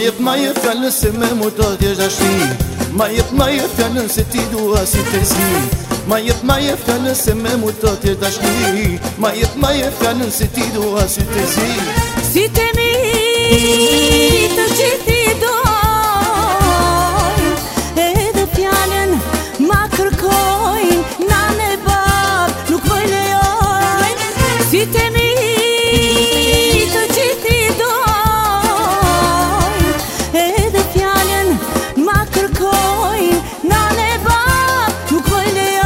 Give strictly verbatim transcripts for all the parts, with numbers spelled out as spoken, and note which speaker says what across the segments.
Speaker 1: jep ma jep fjallën se me mu të t'jesh dashni. Ma jep ma jep fjallën se ti dua si të zi. Ma jep ma jep fjallën se me mu të t'jesh dashni. Ma jep ma jep fjallën se ti dua si të zi.
Speaker 2: Si të mi të gjithi dojnë, edhe fjallën ma kërkojnë, nane bab nuk më lejojnë. Si të mi të gjithi dojnë, edhe fjallën ma kërkojnë, nane bab nuk më lejojnë.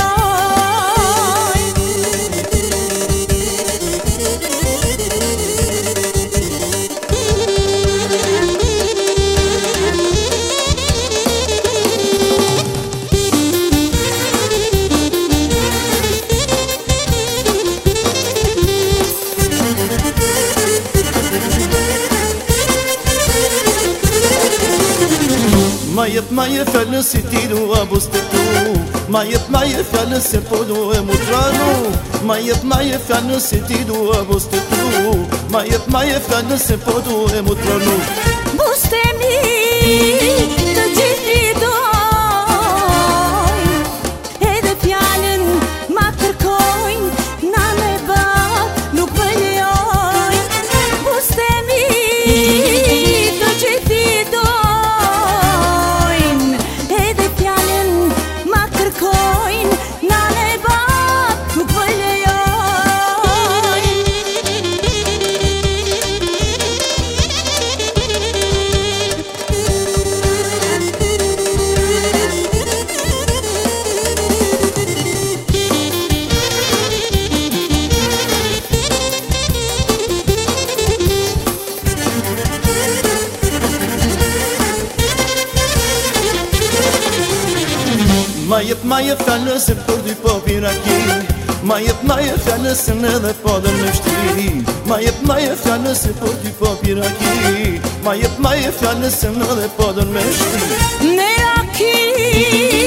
Speaker 1: Ma jep ma jep fjallën si ti dua bustetu. Ma jep ma jep fjallën se po due mu tranu. Ma jep ma jep fjallën se ti dua bustetu. Ma jep ma jep fjallën se po due mu tranu.
Speaker 2: Bustemi të gjithi dojnë, edhe fjallën ma kërkojnë, nane bab nuk më lejojnë. Bustemi të gjithi dojnë, edhe fjallën ma kërkojnë, nane bab nuk më lejojnë.
Speaker 1: Ma jep ma jep fjallën se për dy po piraki. Ma jep ma jep fjallën se në dhe po dhe me shtiri. Ma jep ma jep fjallën se për dy po piraki. Ma jep ma jep fjallën se në dhe po dhe me shtiri.
Speaker 2: Ne raki